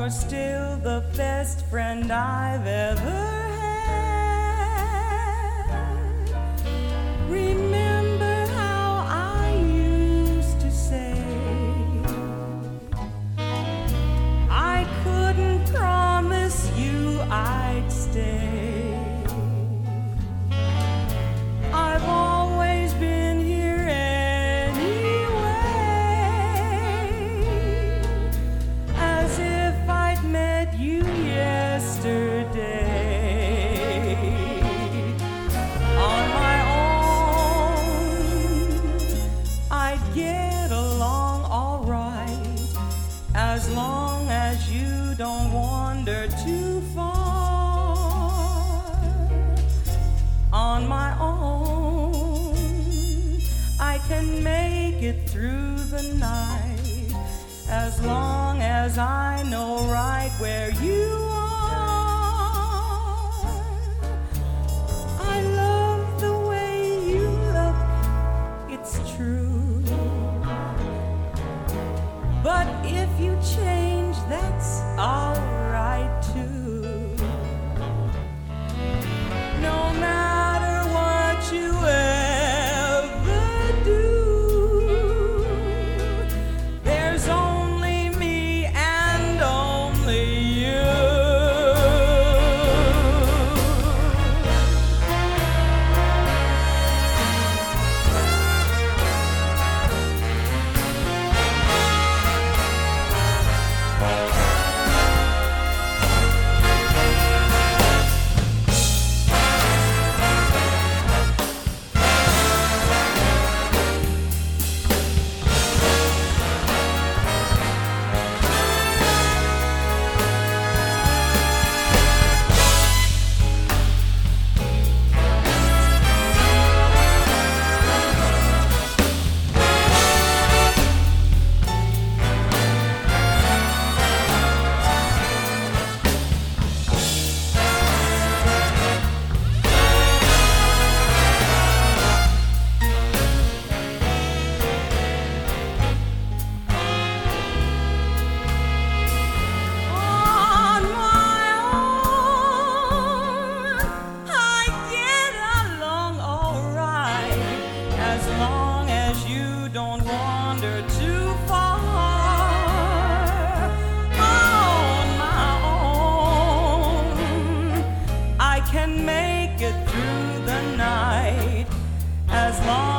you're still the best friend I've ever had. Remember how I used to say I couldn't promise you I'd stay. I've always been here anyway, as if I'd met you yesterday. On my own, I'd get along all right, as long as you don't wander too far. On my own, I can make it through the night, as long as I know right where you are. I love the way you look, it's true. But if you change, that's all right too. No matter what you ever do, there's only me and only you. As long as you don't wander too far. On my own, I can make it through the night, as long